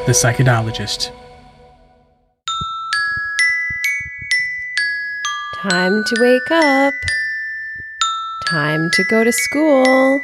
the Psychologist. Time to wake up. Time to go to school.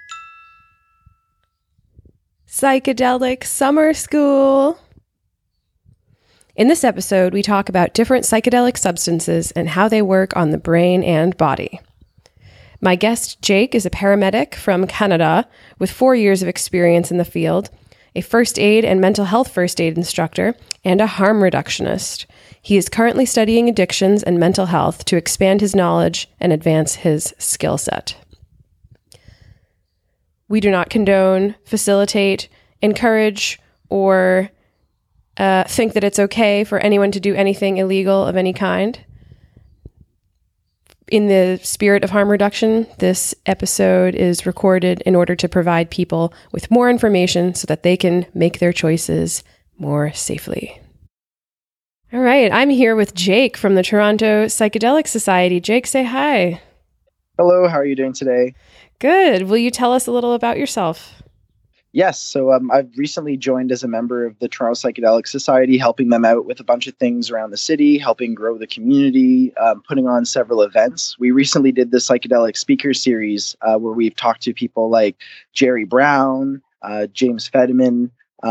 Psychedelic Summer School. In this episode, we talk about different psychedelic substances and how they work on the brain and body. My guest, Jake, is a paramedic from Canada with 4 years of experience in the field, a first aid and mental health first aid instructor, and a harm reductionist. He is currently studying addictions and mental health to expand his knowledge and advance his skill set. We do not condone, facilitate, encourage, or think that it's okay for anyone to do anything illegal of any kind. In the spirit of harm reduction, this episode is recorded in order to provide people with more information so that they can make their choices more safely. All right, I'm here with Jake from the Toronto Psychedelic Society. Jake, say hi. Hello, how are you doing today? Good. Will you tell us a little about yourself? Yes, so I've recently joined as a member of the Toronto Psychedelic Society, helping them out with a bunch of things around the city, helping grow the community, putting on several events. We recently did the Psychedelic Speaker Series where we've talked to people like Jerry Brown, James Fetterman,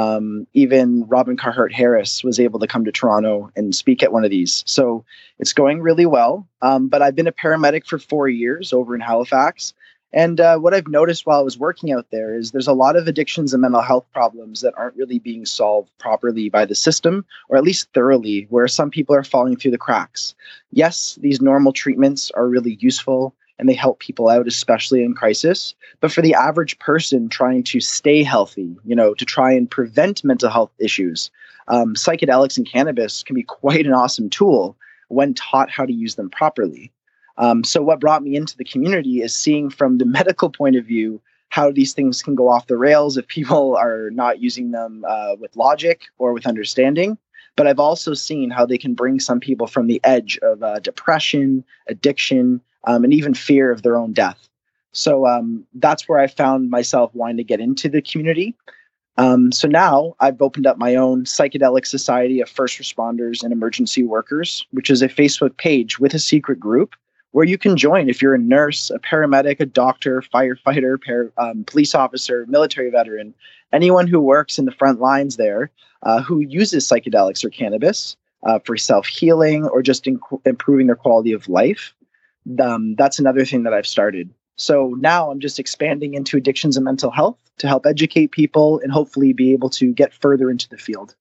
even Robin Carhart Harris was able to come to Toronto and speak at one of these. So it's going really well, but I've been a paramedic for 4 years over in Halifax. And what I've noticed while I was working out there is there's a lot of addictions and mental health problems that aren't really being solved properly by the system, or at least thoroughly, where some people are falling through the cracks. Yes, these normal treatments are really useful and they help people out, especially in crisis. But for the average person trying to stay healthy, to try and prevent mental health issues, psychedelics and cannabis can be quite an awesome tool when taught how to use them properly. So what brought me into the community is seeing from the medical point of view how these things can go off the rails if people are not using them with logic or with understanding. But I've also seen how they can bring some people from the edge of depression, addiction, and even fear of their own death. So that's where I found myself wanting to get into the community. So now I've opened up my own Psychedelic Society of First Responders and Emergency Workers, which is a Facebook page with a secret group where you can join if you're a nurse, a paramedic, a doctor, firefighter, police officer, military veteran, anyone who works in the front lines there who uses psychedelics or cannabis for self-healing or just improving their quality of life. That's another thing that I've started. So now I'm just expanding into addictions and mental health to help educate people and hopefully be able to get further into the field.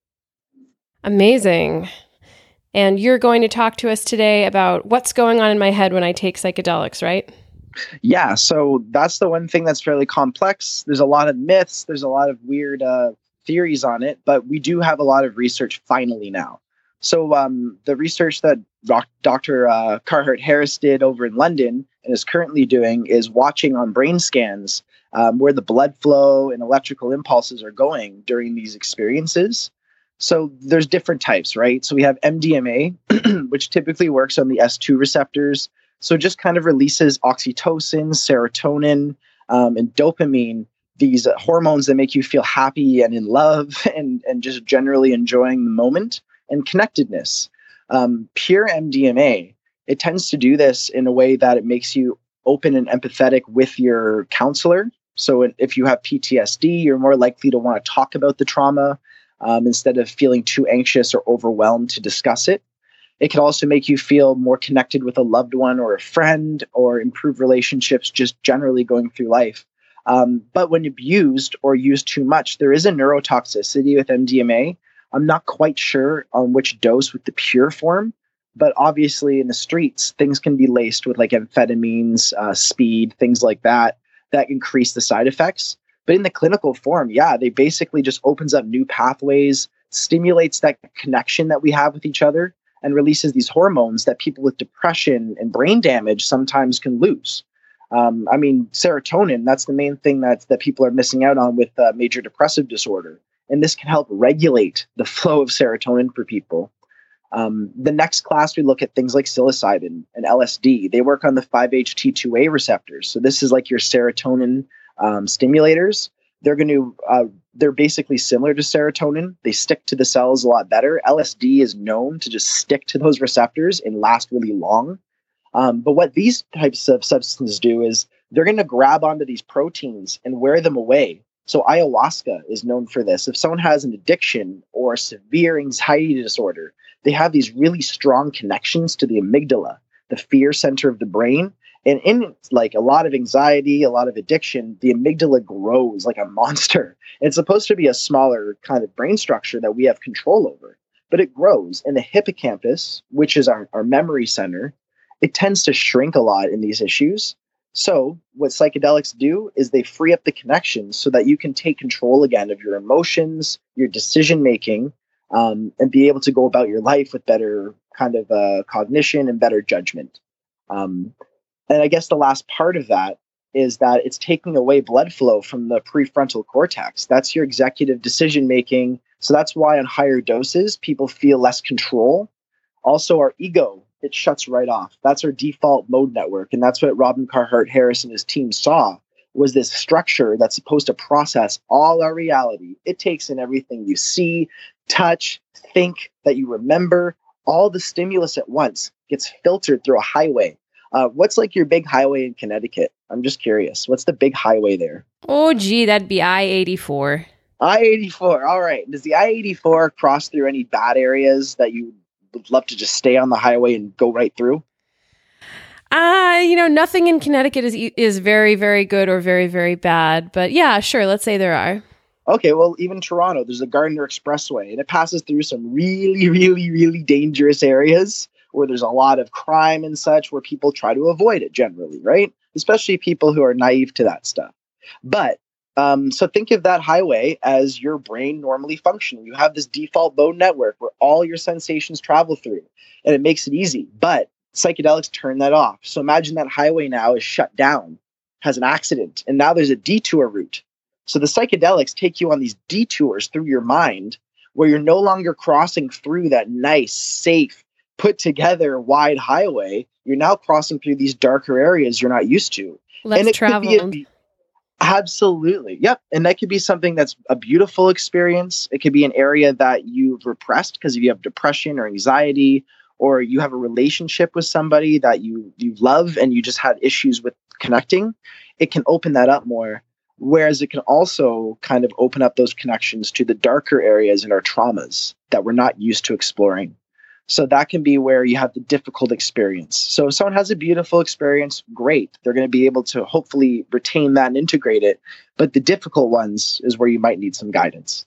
Amazing. And you're going to talk to us today about what's going on in my head when I take psychedelics, right? Yeah, so that's the one thing that's fairly complex. There's a lot of myths. There's a lot of weird theories on it, but we do have a lot of research finally now. So the research that Dr. Carhart Harris did over in London and is currently doing is watching on brain scans where the blood flow and electrical impulses are going during these experiences. So there's different types, right? So we have MDMA, which typically works on the S2 receptors. So it just kind of releases oxytocin, serotonin, and dopamine, these hormones that make you feel happy and in love and just generally enjoying the moment and connectedness. Pure MDMA, it tends to do this in a way that it makes you open and empathetic with your counselor. So if you have PTSD, you're more likely to want to talk about the trauma instead of feeling too anxious or overwhelmed to discuss it. It can also make you feel more connected with a loved one or a friend or improve relationships just generally going through life. But when abused or used too much, there is a neurotoxicity with MDMA. I'm not quite sure on which dose with the pure form, but obviously in the streets, things can be laced with like amphetamines, speed, things like that increase the side effects. But in the clinical form, they basically just opens up new pathways, stimulates that connection that we have with each other, and releases these hormones that people with depression and brain damage sometimes can lose. Serotonin, that's the main thing that people are missing out on with major depressive disorder. And this can help regulate the flow of serotonin for people. The next class, we look at things like psilocybin and LSD. They work on the 5-HT2A receptors. So this is like your serotonin stimulators. They're basically similar to serotonin. They stick to the cells a lot better. LSD is known to just stick to those receptors and last really long. But what these types of substances do is they're going to grab onto these proteins and wear them away. So ayahuasca is known for this. If someone has an addiction or a severe anxiety disorder, they have these really strong connections to the amygdala, the fear center of the brain. And in like a lot of anxiety, a lot of addiction, the amygdala grows like a monster. It's supposed to be a smaller kind of brain structure that we have control over, but it grows. And the hippocampus, which is our memory center, it tends to shrink a lot in these issues. So what psychedelics do is they free up the connections so that you can take control again of your emotions, your decision making, and be able to go about your life with better kind of cognition and better judgment. And I guess the last part of that is that it's taking away blood flow from the prefrontal cortex. That's your executive decision making. So that's why on higher doses, people feel less control. Also, our ego, it shuts right off. That's our default mode network. And that's what Robin Carhart Harris and his team saw, was this structure that's supposed to process all our reality. It takes in everything you see, touch, think, that you remember. All the stimulus at once gets filtered through a highway. What's like your big highway in Connecticut? I'm just curious. What's the big highway there? Oh, gee, that'd be I-84. I-84. All right. Does the I-84 cross through any bad areas that you would love to just stay on the highway and go right through? Nothing in Connecticut is very, very good or very, very bad. But yeah, sure. Let's say there are. Okay, well, even Toronto, there's the Gardiner Expressway, and it passes through some really, really, really dangerous areas where there's a lot of crime and such, where people try to avoid it generally, right? Especially people who are naive to that stuff. But so think of that highway as your brain normally functioning. You have this default mode network where all your sensations travel through, and it makes it easy. But psychedelics turn that off. So imagine that highway now is shut down, has an accident, and now there's a detour route. So the psychedelics take you on these detours through your mind where you're no longer crossing through that nice, safe, put together wide highway. You're now crossing through these darker areas you're not used to. Less traveled. Absolutely. Yep. And that could be something that's a beautiful experience. It could be an area that you've repressed because you have depression or anxiety, or you have a relationship with somebody that you love and you just had issues with connecting. It can open that up more. Whereas it can also kind of open up those connections to the darker areas in our traumas that we're not used to exploring. So that can be where you have the difficult experience. So if someone has a beautiful experience, great. They're going to be able to hopefully retain that and integrate it. But the difficult ones is where you might need some guidance.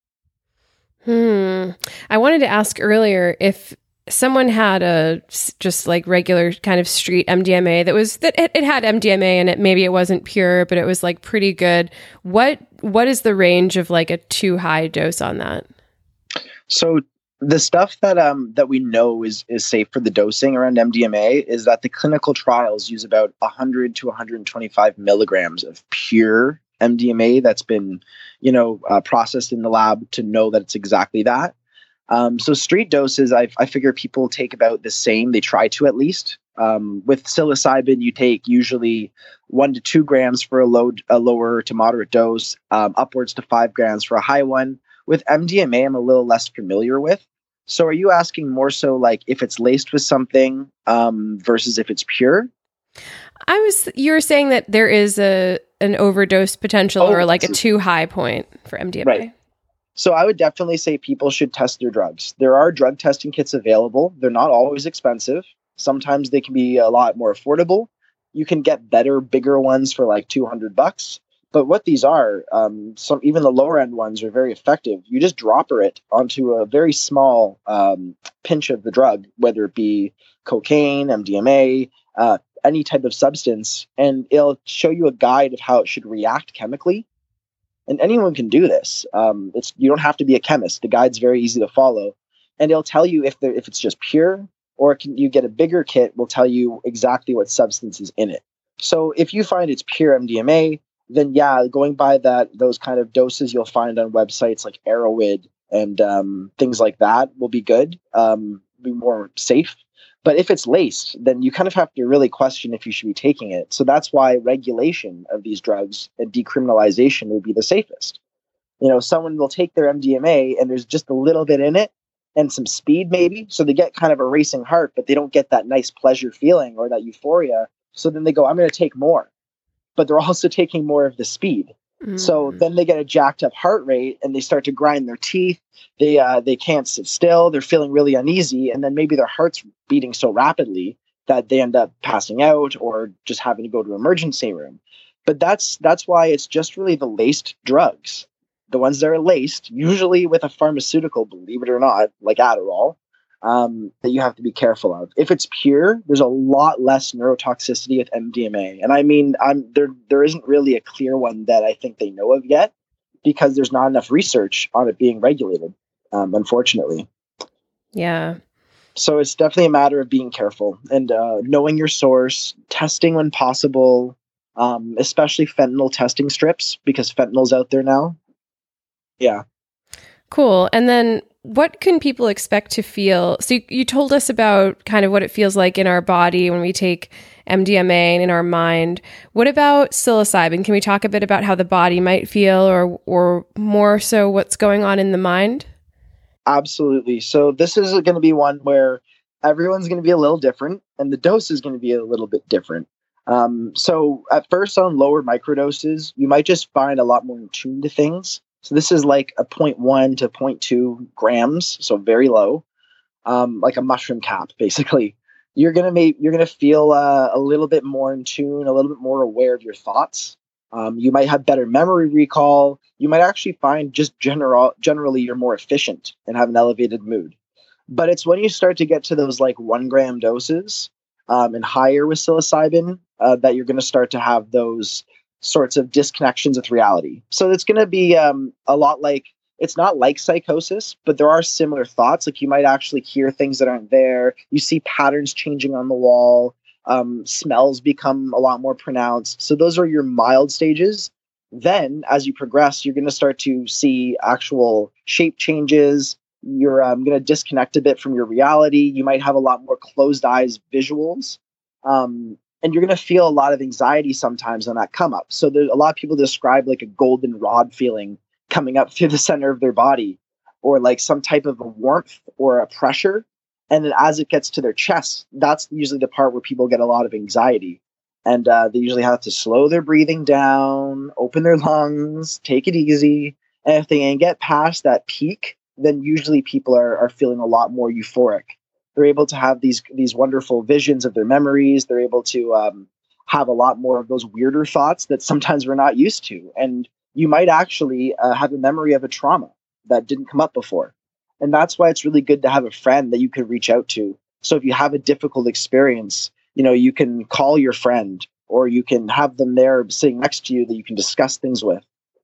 I wanted to ask earlier if someone had a just like regular kind of street MDMA that it had MDMA in it. Maybe it wasn't pure, but it was like pretty good. What is the range of like a too high dose on that? So the stuff that we know is safe for the dosing around MDMA is that the clinical trials use about 100 to 125 milligrams of pure MDMA that's been, processed in the lab to know that it's exactly that. So street doses, I figure people take about the same. They try to at least. With psilocybin, you take usually 1 to 2 grams for a lower to moderate dose, upwards to 5 grams for a high one. With MDMA, I'm a little less familiar with. So are you asking more so like if it's laced with something versus if it's pure? You were saying that there is an overdose potential or like a too high point for MDMA. Right. So I would definitely say people should test their drugs. There are drug testing kits available. They're not always expensive. Sometimes they can be a lot more affordable. You can get better, bigger ones for like $200. But what these are, even the lower end ones are very effective. You just dropper it onto a very small pinch of the drug, whether it be cocaine, MDMA, any type of substance, and it'll show you a guide of how it should react chemically. And anyone can do this. You don't have to be a chemist. The guide's very easy to follow, and it'll tell you if it's just pure, or you get a bigger kit will tell you exactly what substance is in it. So if you find it's pure MDMA, then yeah, going by those kind of doses you'll find on websites like Arrowhead and things like that will be good, be more safe. But if it's laced, then you kind of have to really question if you should be taking it. So that's why regulation of these drugs and decriminalization would be the safest. Someone will take their MDMA and there's just a little bit in it and some speed maybe. So they get kind of a racing heart, but they don't get that nice pleasure feeling or that euphoria. So then they go, I'm going to take more. But they're also taking more of the speed. So then they get a jacked up heart rate and they start to grind their teeth. They can't sit still. They're feeling really uneasy. And then maybe their heart's beating so rapidly that they end up passing out or just having to go to an emergency room. But that's why it's just really the laced drugs. The ones that are laced, usually with a pharmaceutical, believe it or not, like Adderall, that you have to be careful of. If it's pure, there's a lot less neurotoxicity with MDMA. And I mean, there isn't really a clear one that I think they know of yet because there's not enough research on it being regulated, unfortunately. Yeah. So it's definitely a matter of being careful and knowing your source, testing when possible, especially fentanyl testing strips because fentanyl's out there now. Yeah. Cool. And then what can people expect to feel? So you told us about kind of what it feels like in our body when we take MDMA and in our mind. What about psilocybin? Can we talk a bit about how the body might feel or more so what's going on in the mind? Absolutely. So this is going to be one where everyone's going to be a little different and the dose is going to be a little bit different. So at first on lower microdoses, you might just find a lot more in tune to things. So this is like a 0.1 to 0.2 grams, so very low, like a mushroom cap, basically. You're gonna feel a little bit more in tune, a little bit more aware of your thoughts. You might have better memory recall. You might actually find just generally you're more efficient and have an elevated mood. But it's when you start to get to those like 1 gram doses and higher with psilocybin that you're going to start to have those sorts of disconnections with reality. So it's going to be a lot like, it's not like psychosis, but there are similar thoughts. Like you might actually hear things that aren't there. You see patterns changing on the wall. Smells become a lot more pronounced. So those are your mild stages. Then as you progress, you're going to start to see actual shape changes. You're going to disconnect a bit from your reality. You might have a lot more closed eyes visuals. And you're going to feel a lot of anxiety sometimes on that come up. So there's a lot of people describe like a golden rod feeling coming up through the center of their body or like some type of a warmth or a pressure. And then as it gets to their chest, that's usually the part where people get a lot of anxiety. And they usually have to slow their breathing down, open their lungs, take it easy. And if they can get past that peak, then usually people are feeling a lot more euphoric. They're able to have these wonderful visions of their memories. They're able to have a lot more of those weirder thoughts that sometimes we're not used to. And you might actually have a memory of a trauma that didn't come up before. And that's why it's really good to have a friend that you can reach out to. So if you have a difficult experience, you can call your friend or you can have them there sitting next to you that you can discuss things with.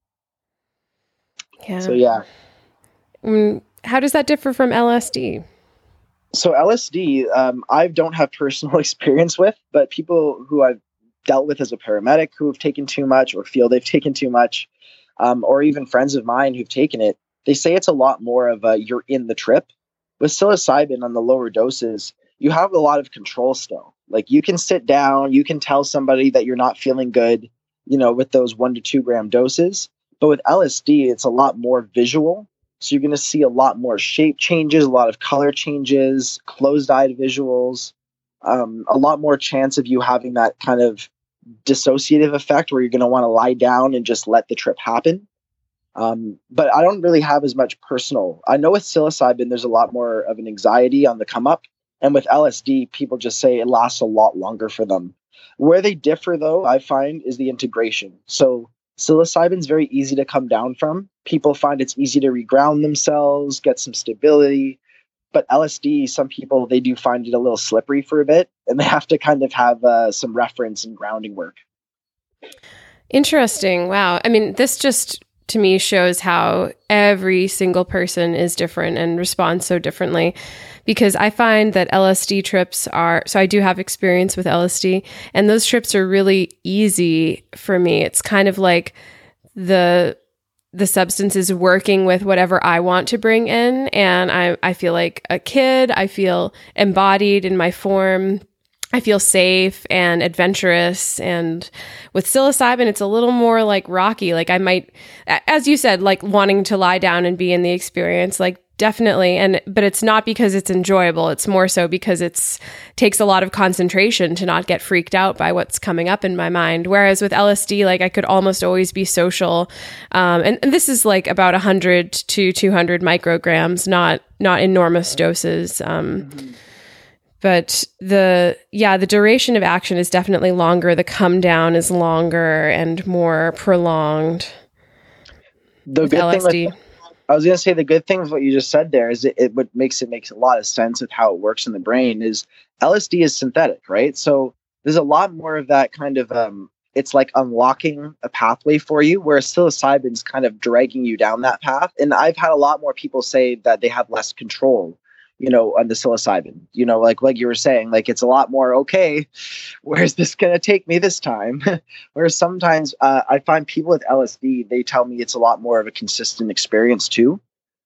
Yeah. So, yeah. How does that differ from LSD? So LSD, I don't have personal experience with, but people who I've dealt with as a paramedic who have taken too much or feel they've taken too much, or even friends of mine who've taken it, they say it's a lot more of a you're in the trip. With psilocybin on the lower doses, you have a lot of control still. Like you can sit down, you can tell somebody that you're not feeling good, with those 1 to 2 gram doses. But with LSD, it's a lot more visual. So you're going to see a lot more shape changes, a lot of color changes, closed-eyed visuals, a lot more chance of you having that kind of dissociative effect where you're going to want to lie down and just let the trip happen. But I don't really have as much personal. I know with psilocybin, there's a lot more of an anxiety on the come up. And with LSD, people just say it lasts a lot longer for them. Where they differ, though, I find, is the integration. So psilocybin is very easy to come down from. People find it's easy to reground themselves, get some stability. But LSD, some people, they do find it a little slippery for a bit, and they have to kind of have some reference and grounding work. Interesting. Wow. I mean, this just, to me, shows how every single person is different and responds so differently. Because I find that LSD trips so I do have experience with LSD, and those trips are really easy for me. It's kind of like the the substance is working with whatever I want to bring in. And I feel like a kid. I feel embodied in my form. I feel safe and adventurous. And with psilocybin, it's a little more like rocky. Like I might, as you said, like wanting to lie down and be in the experience, like definitely. But it's not because it's enjoyable. It's more so because takes a lot of concentration to not get freaked out by what's coming up in my mind. Whereas with LSD, like I could almost always be social. And this is like about 100 to 200 micrograms, not enormous doses. But the duration of action is definitely longer. The come down is longer and more prolonged. The good LSD. Thing I was going to say the good thing with what you just said there is what makes it makes a lot of sense with how it works in the brain is LSD is synthetic, right? So there's a lot more of that kind of, it's like unlocking a pathway for you, whereas psilocybin's kind of dragging you down that path. And I've had a lot more people say that they have less control, on the psilocybin, like you were saying, like it's a lot more, okay, where's this going to take me this time? Whereas sometimes I find people with LSD, they tell me it's a lot more of a consistent experience too.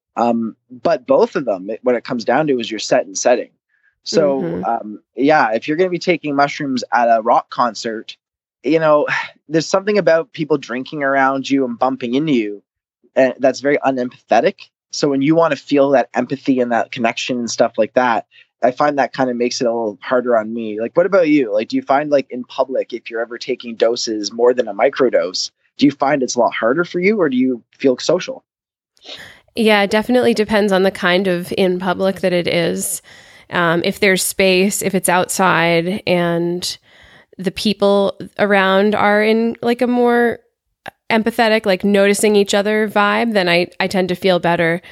But both of them, when it comes down to is your set and setting. So if you're going to be taking mushrooms at a rock concert, there's something about people drinking around you and bumping into you that's very unempathetic. So when you want to feel that empathy and that connection and stuff like that, I find that kind of makes it a little harder on me. Like, what about you? Like, do you find like in public, if you're ever taking doses more than a microdose, do you find it's a lot harder for you or do you feel social? Yeah, it definitely depends on the kind of in public that it is. If there's space, if it's outside and the people around are in like a more empathetic, like noticing each other vibe, then I tend to feel better.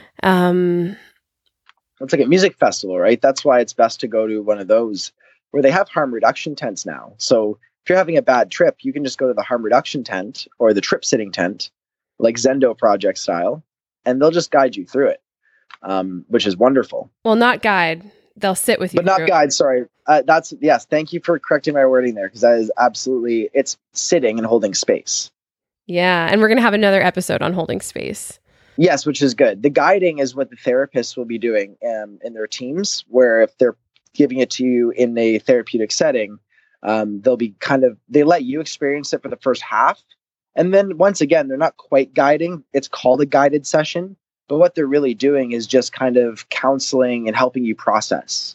It's like a music festival, right? That's why it's best to go to one of those where they have harm reduction tents now. So if you're having a bad trip, you can just go to the harm reduction tent or the trip sitting tent, like Zendo Project style, and they'll just guide you through it, which is wonderful. Well, not guide. They'll sit with you. But not guide, sorry. Yes, thank you for correcting my wording there, because that is absolutely, it's sitting and holding space. Yeah, and we're going to have another episode on holding space. Yes, which is good. The guiding is what the therapists will be doing in their teams, where if they're giving it to you in a therapeutic setting, they'll be they let you experience it for the first half. And then once again, they're not quite guiding. It's called a guided session. But what they're really doing is just kind of counseling and helping you process.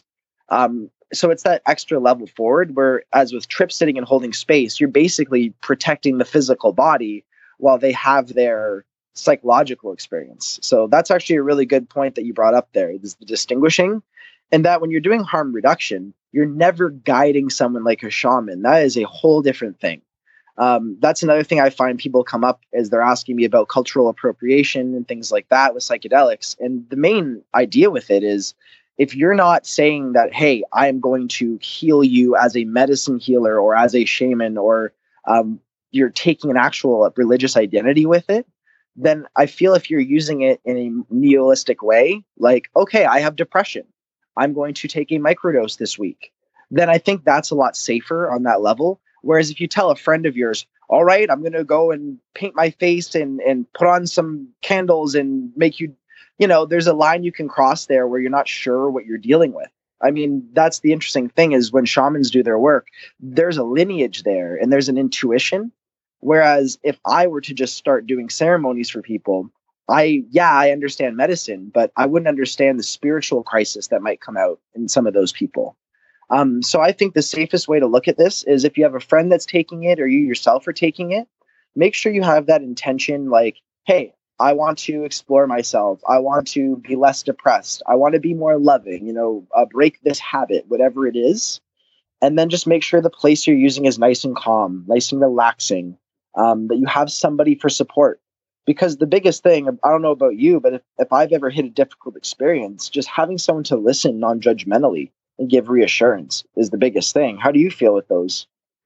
So it's that extra level forward where, as with trip sitting and holding space, you're basically protecting the physical body while they have their psychological experience. So that's actually a really good point that you brought up there, is the distinguishing. And that when you're doing harm reduction, you're never guiding someone like a shaman. That is a whole different thing. That's another thing I find people come up as they're asking me about cultural appropriation and things like that with psychedelics. And the main idea with it is, if you're not saying that, hey, I am going to heal you as a medicine healer or as a shaman, or you're taking an actual religious identity with it, then I feel if you're using it in a nihilistic way, like, okay, I have depression, I'm going to take a microdose this week, then I think that's a lot safer on that level. Whereas if you tell a friend of yours, all right, I'm going to go and paint my face and put on some candles and make you, there's a line you can cross there where you're not sure what you're dealing with. I mean, that's the interesting thing, is when shamans do their work, there's a lineage there and there's an intuition. Whereas if I were to just start doing ceremonies for people, I understand medicine, but I wouldn't understand the spiritual crisis that might come out in some of those people. So I think the safest way to look at this is, if you have a friend that's taking it or you yourself are taking it, make sure you have that intention, like, hey, I want to explore myself. I want to be less depressed. I want to be more loving, break this habit, whatever it is. And then just make sure the place you're using is nice and calm, nice and relaxing, that you have somebody for support. Because the biggest thing, I don't know about you, but if I've ever hit a difficult experience, just having someone to listen non-judgmentally and give reassurance is the biggest thing. How do you feel with those?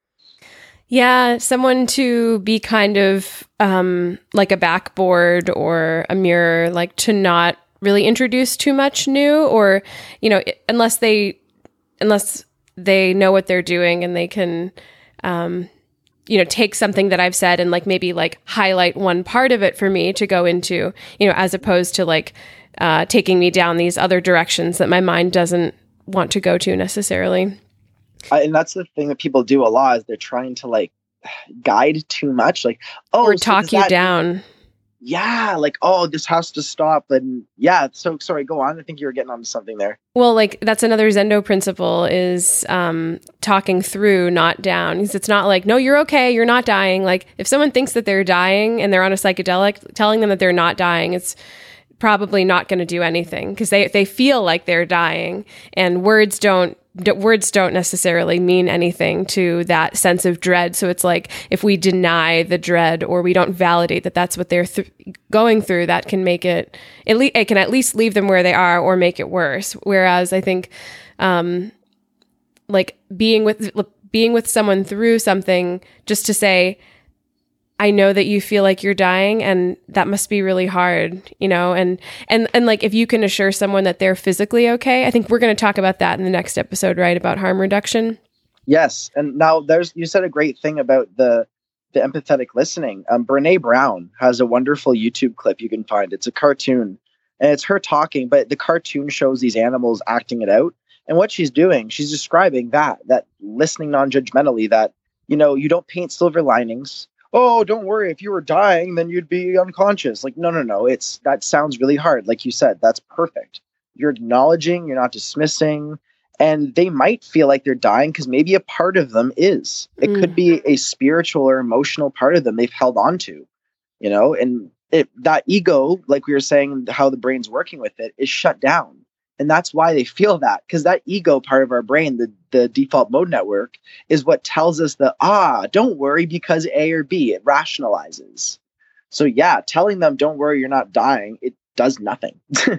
Yeah, someone to be kind of like a backboard or a mirror, like to not really introduce too much new, or, unless they know what they're doing and they can, take something that I've said and like maybe like highlight one part of it for me to go into, as opposed to like taking me down these other directions that my mind doesn't want to go to necessarily. And that's the thing that people do a lot, is they're trying to like guide too much, like, or talk you down. Yeah, like, oh, this has to stop. And yeah, so sorry, go on. I think you were getting onto something there. Well, like that's another Zendo principle, is talking through, not down. It's not like, no, you're okay, you're not dying. Like if someone thinks that they're dying and they're on a psychedelic, telling them that they're not dying, it's probably not going to do anything, because they feel like they're dying, and words don't necessarily mean anything to that sense of dread. So it's like if we deny the dread, or we don't validate that that's what they're going through, that can make it can at least leave them where they are or make it worse. Whereas I think like being with someone through something, just to say, I know that you feel like you're dying, and that must be really hard, and like if you can assure someone that they're physically okay. I think we're going to talk about that in the next episode, right? About harm reduction. Yes. And now you said a great thing about the empathetic listening. Brene Brown has a wonderful YouTube clip you can find. It's a cartoon, and it's her talking, but the cartoon shows these animals acting it out. And what she's doing, she's describing that listening non-judgmentally, that, you don't paint silver linings. Oh, don't worry. If you were dying, then you'd be unconscious. Like, no. That sounds really hard. Like you said, that's perfect. You're acknowledging, you're not dismissing, and they might feel like they're dying because maybe a part of them is. It could be a spiritual or emotional part of them they've held on to, and that ego, like we were saying, how the brain's working with it, is shut down. And that's why they feel that, because that ego part of our brain, the default mode network, is what tells us that, don't worry because A or B. It rationalizes. So yeah, telling them, don't worry, you're not dying, it does nothing.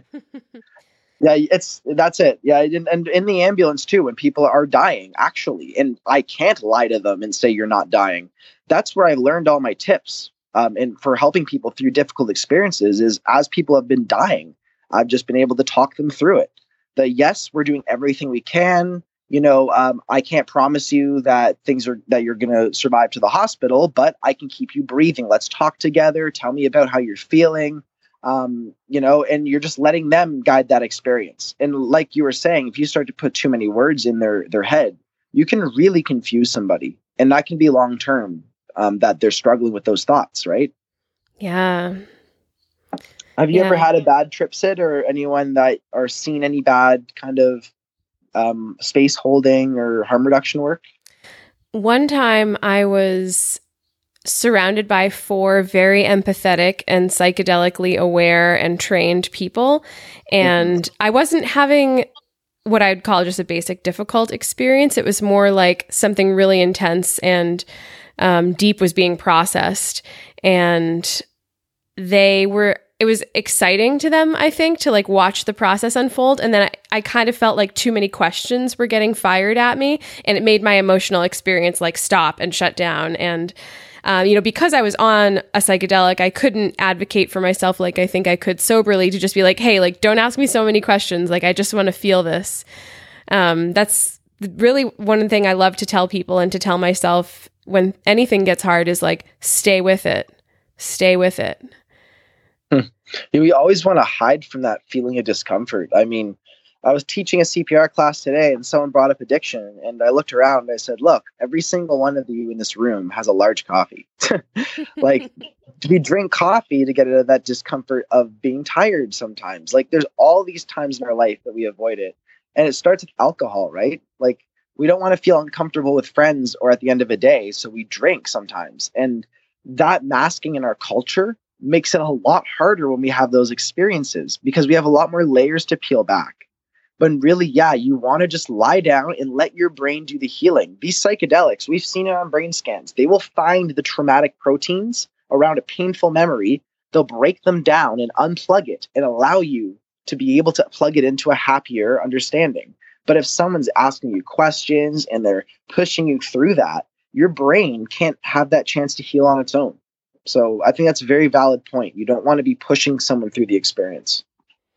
Yeah, that's it. Yeah, and in the ambulance too, when people are dying, actually, and I can't lie to them and say you're not dying. That's where I learned all my tips. And for helping people through difficult experiences, is as people have been dying, I've just been able to talk them through it. Yes, we're doing everything we can. I can't promise you that you're going to survive to the hospital, but I can keep you breathing. Let's talk together. Tell me about how you're feeling. And you're just letting them guide that experience. And like you were saying, if you start to put too many words in their head, you can really confuse somebody, and that can be long term, that they're struggling with those thoughts, right? Yeah. Have you ever had a bad trip, Sid, or anyone that are seen any bad kind of space holding or harm reduction work? One time I was surrounded by 4 very empathetic and psychedelically aware and trained people, and I wasn't having what I'd call just a basic difficult experience. It was more like something really intense and deep was being processed, and it was exciting to them, I think, to like watch the process unfold. And then I kind of felt like too many questions were getting fired at me, and it made my emotional experience like stop and shut down. And, because I was on a psychedelic, I couldn't advocate for myself like I think I could soberly, to just be like, hey, like, don't ask me so many questions. Like, I just want to feel this. That's really one thing I love to tell people and to tell myself when anything gets hard is like, stay with it. Stay with it. We always want to hide from that feeling of discomfort. I mean, I was teaching a CPR class today, and someone brought up addiction, and I looked around and I said, look, every single one of you in this room has a large coffee. Like, we drink coffee to get out of that discomfort of being tired sometimes. Like, there's all these times in our life that we avoid it. And it starts with alcohol, right? Like, we don't want to feel uncomfortable with friends or at the end of a day, so we drink sometimes. And that masking in our culture makes it a lot harder when we have those experiences, because we have a lot more layers to peel back. But really, you want to just lie down and let your brain do the healing. These psychedelics, we've seen it on brain scans. They will find the traumatic proteins around a painful memory. They'll break them down and unplug it and allow you to be able to plug it into a happier understanding. But if someone's asking you questions and they're pushing you through that, your brain can't have that chance to heal on its own. So I think that's a very valid point. You don't want to be pushing someone through the experience.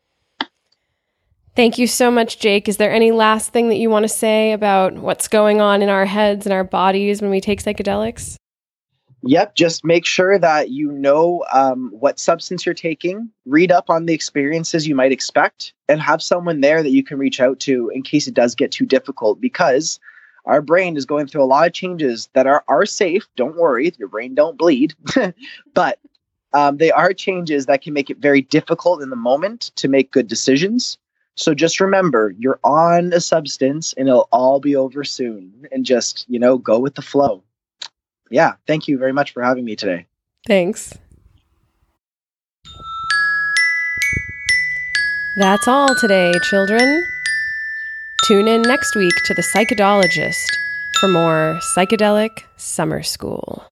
Thank you so much, Jake. Is there any last thing that you want to say about what's going on in our heads and our bodies when we take psychedelics? Yep, just make sure that you know what substance you're taking, read up on the experiences you might expect, and have someone there that you can reach out to in case it does get too difficult, because our brain is going through a lot of changes that are safe. Don't worry, your brain don't bleed, but they are changes that can make it very difficult in the moment to make good decisions. So just remember, you're on a substance and it'll all be over soon, and just, go with the flow. Yeah, thank you very much for having me today. Thanks. That's all today, children. Tune in next week to The Psychologist for more Psychedelic Summer School.